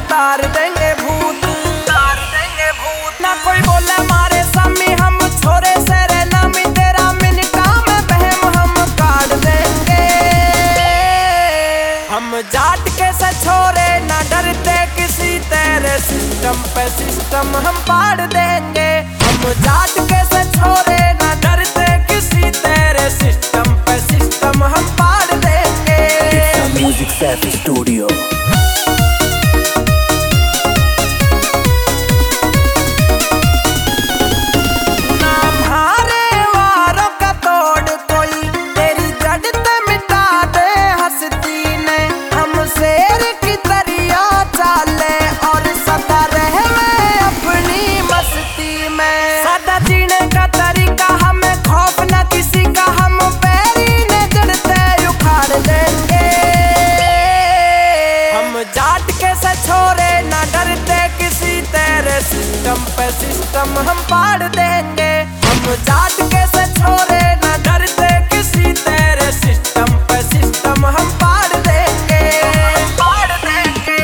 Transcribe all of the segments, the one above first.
उतार देंगे भूत, उतार देंगे भूत। ना कोई बोले मारे सामी, हम छोरे से रे नामी, तेरा मिनटा में बहम हम काट देंगे। हम जाट के से छोरे ना डरते किसी, तेरे सिस्टम पे सिस्टम हम पाड़ देंगे। हम जाट के से छोरे ना डरते किसी, तेरे सिस्टम पे सिस्टम हम पाड़ देंगे। Music Saifi studio. जाट के से छोरे ना डरते किसी, तेरे सिस्टम पे सिस्टम हम पाड़ देंगे। हम जाट के से छोरे ना डरते किसी, तेरे सिस्टम पे सिस्टम हम पाड़ देंगे, पाड़ देंगे।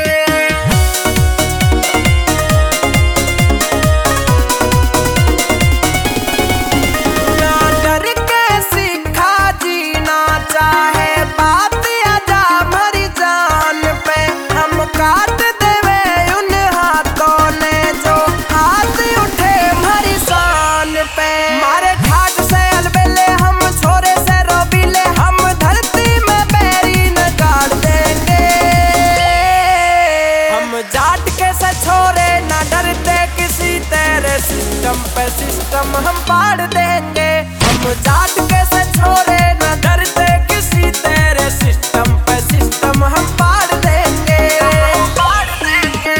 ना डर के सीखा जीना, चाहे बात आ जा मरी जान पे। हम काट देवे उन हाथों ने जो हाथ उठे हमारी शान पे। मारे ठाट से अलबेले हम छोरे से रोबीले, हम धरती में बैरी न गाड़ देंगे। हम जाट के से छोरे ना डरते किसी, तेरे सिस्टम पे सिस्टम हम पाड़ देंगे। हम जाट के से छोरे ना डरते किसी, तेरे सिस्टम पे सिस्टम हम पाड़ देंगे, पाड़ देंगे।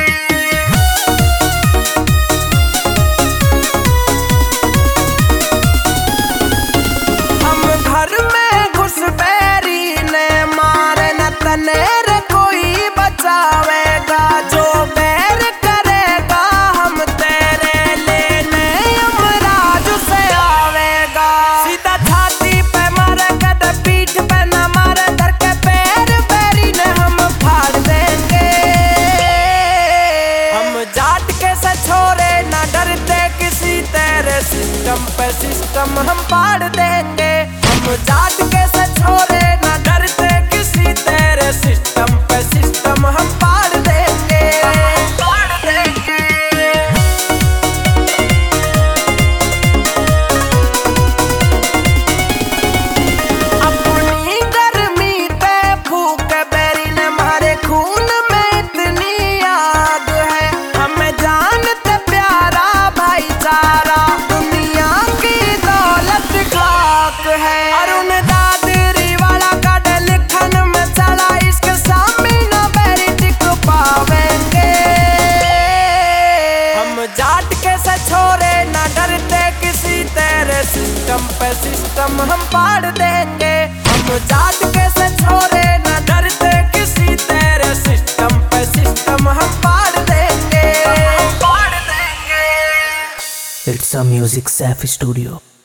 हम घर में घुस बैरी ने मारे न तने रे कोई बचावेगा। जो बैर करेगा हम तेरे लेने यमराज से आवेगा। सीधा छाती पे मारे गद पीठ पे न मारे, धर के पैर बैरी ने हम फाड़ देंगे। हम जाट के से छोरे ना डरते किसी, तेरे सिस्टम पे सिस्टम हम पाड़ देंगे। हम जाट के से छोरे ना डरते किसी, तेरे सिस्टम पे सिस्टम हम पाड़ देंगे, पाड़ देंगे। अपनी गर्मी पे फूक बैरी ने मारे खून में इतनी आग है। हमें जानते प्यारा भाईचारा, दुनिया की दौलत खाक है। अरुण दादरी वाला का लिखन में चला, इसके सामने न बैरी टिक पावेंगे। हम जाट के से छोरे ना डरते किसी, तेरे सिस्टम पे सिस्टम हम पाड़ देंगे। हम जाट के से छोरे ना डरते किसी, तेरे सिस्टम पे सिस्टम हम पाड़ देंगे, पाड़ देंगे। It's a music Saifi studio.